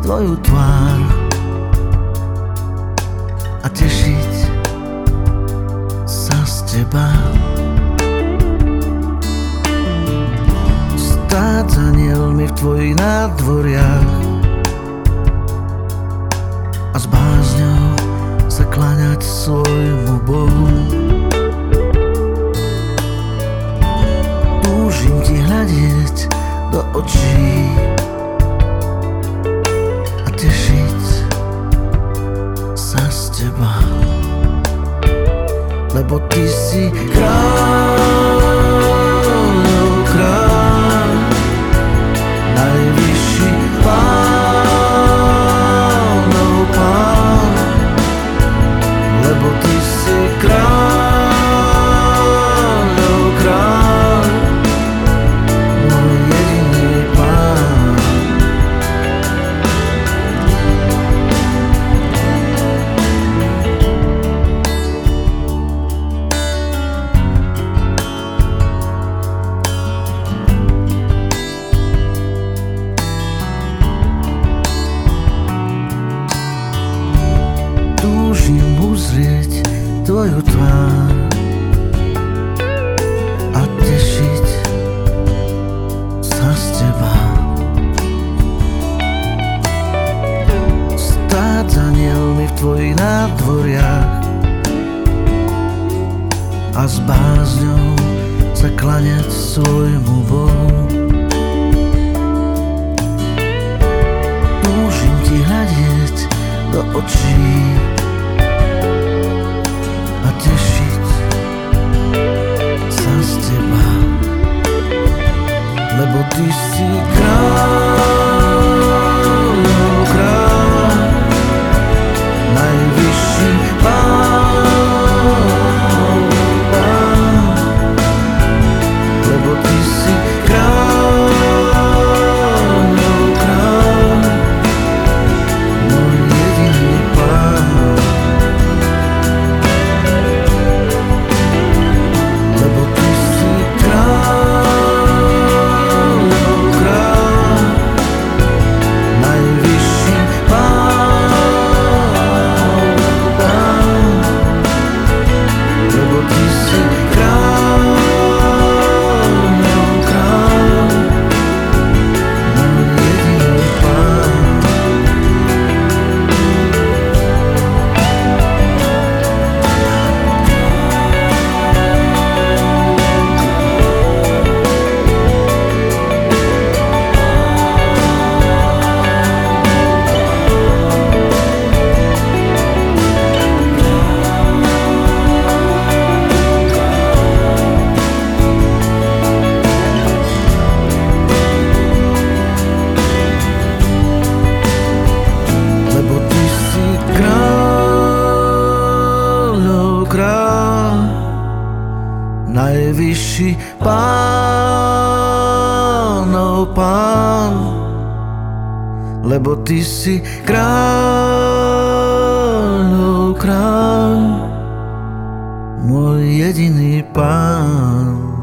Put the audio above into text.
tvoju tvár a tešiť sa z teba. Stáť za anielmi v tvojich nádvoriach a s bázňou sa kláňať svojmu Bohu. Túžim ti hľadieť do očí a tešiť sa z teba, lebo ty si kráľov kráľ, najvyšší pánov pán, lebo ty si kráľov kráľ, môj jediný pán. Túžim uzrieť tvoju tvár a tešiť sa z teba. Stáť za anielmi v tvojich nádvoriach a s bázňou sa kláňať svojmu Bohu. Túžim ti hľadieť do očí a tešiť sa z teba, lebo ty si kráľov kráľ, najvyšší pán, lebo ty si kráľov kráľ, môj jediný pán. Lebo ty si kráľov kráľ, najvyšší pán, lebo ty si kráľov kráľ, môj jediný pán. Lebo ty si kráľov kráľ, najvyšší pánov pán, lebo ty si kráľov kráľ, môj jediný pán.